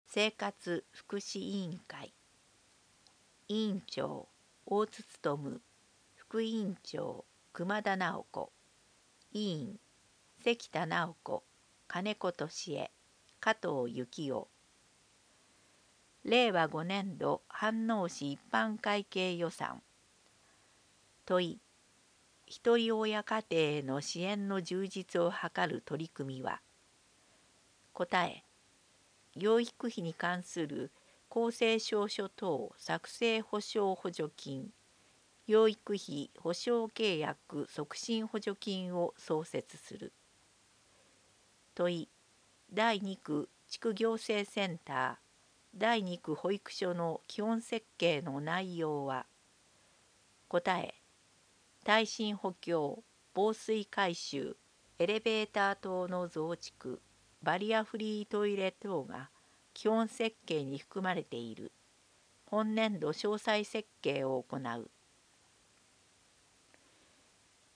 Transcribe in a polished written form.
生活福祉委員会委員長大津勉、副委員長熊田直子、委員関田直子、金子俊恵、加藤幸男。令和5年度飯能市一般会計予算。問い、ひとり親家庭への支援の充実を図る取り組みは。答え、養育費に関する公正証書等作成保証補助金、養育費保証契約促進補助金を創設する。問い、第2区地区行政センター、第2区保育所の基本設計の内容は。答え、耐震補強、防水改修、エレベーター等の増築、バリアフリートイレ等が基本設計に含まれている。本年度詳細設計を行う。